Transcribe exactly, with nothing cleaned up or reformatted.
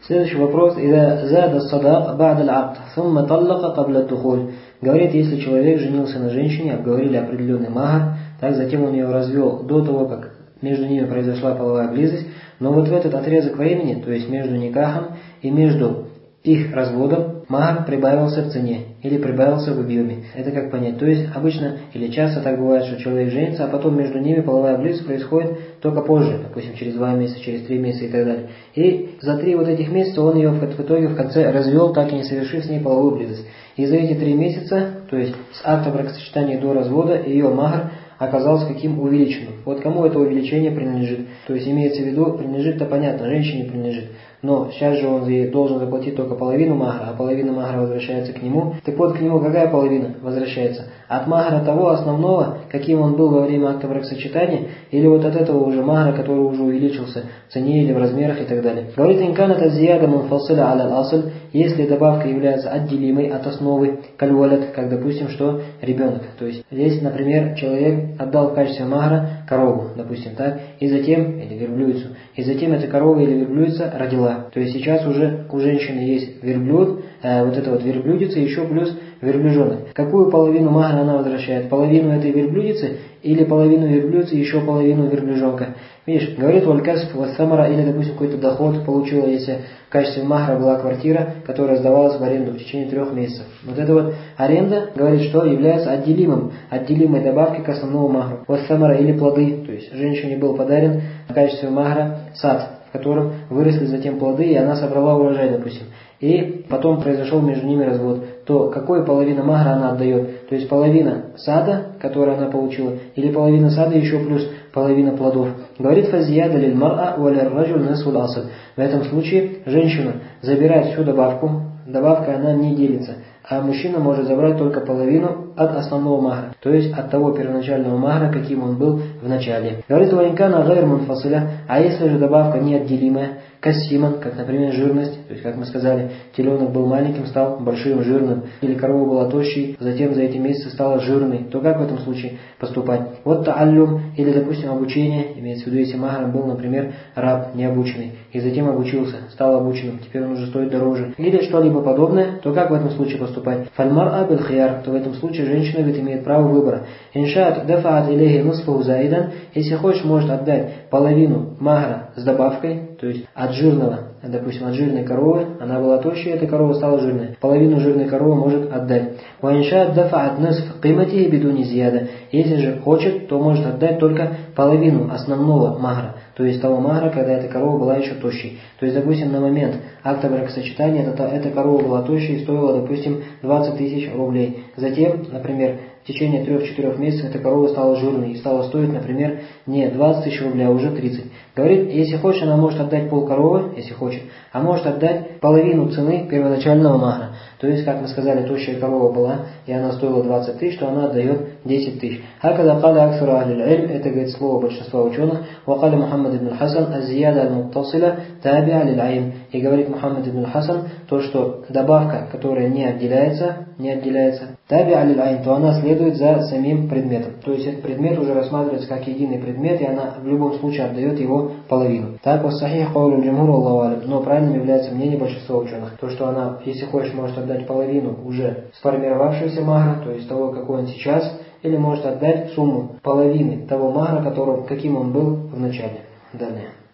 Следующий вопрос. «Ида зада садак ба'да аль-акд, сумма таллака кабля тухуль». Говорит, если человек женился на женщине, обговорили определенный махар, так затем он ее развел до того, как между ними произошла половая близость, но вот в этот отрезок времени, то есть между никахом и между их разводом, махар прибавился в цене или прибавился в объеме. Это как понять? То есть обычно или часто так бывает, что человек женится, а потом между ними половая близость происходит только позже, допустим, через два месяца, через три месяца и так далее. И за три вот этих месяца он ее в итоге в конце развел, так и не совершив с ней половую близость. И за эти три месяца, то есть с акта бракосочетания до развода, ее махар оказался каким увеличенным. Вот кому это увеличение принадлежит? То есть имеется в виду, принадлежит-то понятно, женщине принадлежит. Но сейчас же он ей должен заплатить только половину махара, а половина махара возвращается к нему. Так вот, к нему какая половина возвращается? От махара того основного, каким он был во время акта бракосочетания, или вот от этого уже махара, который уже увеличился в цене или в размерах и так далее. Говорит, инканат азияда мунфасиля аля ал-асл, если добавка является отделимой от основы, каль-валад, как допустим, что ребенок. То есть здесь, например, человек отдал в качестве махара корову, допустим, так, и затем, или верблюдицу, и затем эта корова или верблюдица родила. То есть сейчас уже у женщины есть верблюд, э, вот эта вот верблюдица, еще плюс верблюжонок. Какую половину махара она возвращает? Половину этой верблюдицы или половину верблюдицы, еще половину верблюжонка? Видишь, говорит валькасф вассамара, или, допустим, какой-то доход получила, если в качестве махара была квартира, которая сдавалась в аренду в течение трех месяцев. Вот эта вот аренда, говорит, что является отделимым, отделимой добавкой к основному махару. Вассамара или плоды, то есть женщине был подарен в качестве махара сад, в котором выросли затем плоды, и она собрала урожай, допустим. И потом произошел между ними развод, то какой половина махара она отдает? То есть половина сада, которую она получила, или половина сада еще плюс половина плодов. Говорит фазияда лиль мар'a ва лир раджуль нисфул асл. В этом случае женщина забирает всю добавку, добавка она не делится, а мужчина может забрать только половину от основного махара, то есть от того первоначального махара, каким он был в начале. Говорит ваинкана гайр мунфасиля, а если же добавка неотделимая, кассиман, как, например, жирность, то есть, как мы сказали, теленок был маленьким, стал большим, жирным, или корова была тощей, затем за эти месяцы стала жирной, то как в этом случае поступать? Вот тааллюм, или, допустим, обучение, имеется в виду, если махаром был, например, раб необученный, и затем обучился, стал обученным, теперь он уже стоит дороже, или что-либо подобное, то как в этом случае поступать? Фальмар абель хияр, то в этом случае женщина ведь имеет право выбора. Иншаат дафаат илейхи нусфаху заидан, если хочешь, может отдать половину махара с добавкой, то есть от жирного, допустим, от жирной коровы, она была тощая, эта корова стала жирной. Половину жирной коровы может отдать. Ваиншаат дафаат нусф қимати бидуни зияда. Если же хочет, то может отдать только половину основного махара, то есть того махара, когда эта корова была еще тощей. То есть, допустим, на момент акта бракосочетания эта, эта корова была тощей и стоила, допустим, двадцать тысяч рублей. Затем, например, в течение трех-четырех месяцев эта корова стала жирной и стала стоить, например, не двадцать тысяч рублей, а уже тридцать. Говорит, если хочешь, она может отдать пол коровы, если хочет, а может отдать половину цены первоначального махара. То есть, как мы сказали, тощая корова была, и она стоила двадцать тысяч, то она отдает десять тысяч. Хакада каля аксура ахлиль иль, это говорит слово большинства ученых, вакаля Мухаммад ибн Хасан, азияда аль-муттасиля табиа лиль айн. И говорит Мухаммад ибн Хасан, то, что добавка, которая не отделяется, не отделяется, табиа лиль айн, то она следует за самим предметом. То есть, этот предмет уже рассматривается как единый предмет, и она в любом случае отдает его половину. Так вот, сахих каулю джумхур, Аллаху алям, но правильным является мнение большинства ученых. То, что она, если хочешь, может отдать половину уже сформировавшегося махара, то есть того, какой он сейчас, или может отдать сумму половины того махара, которым, каким он был в начале. Далее.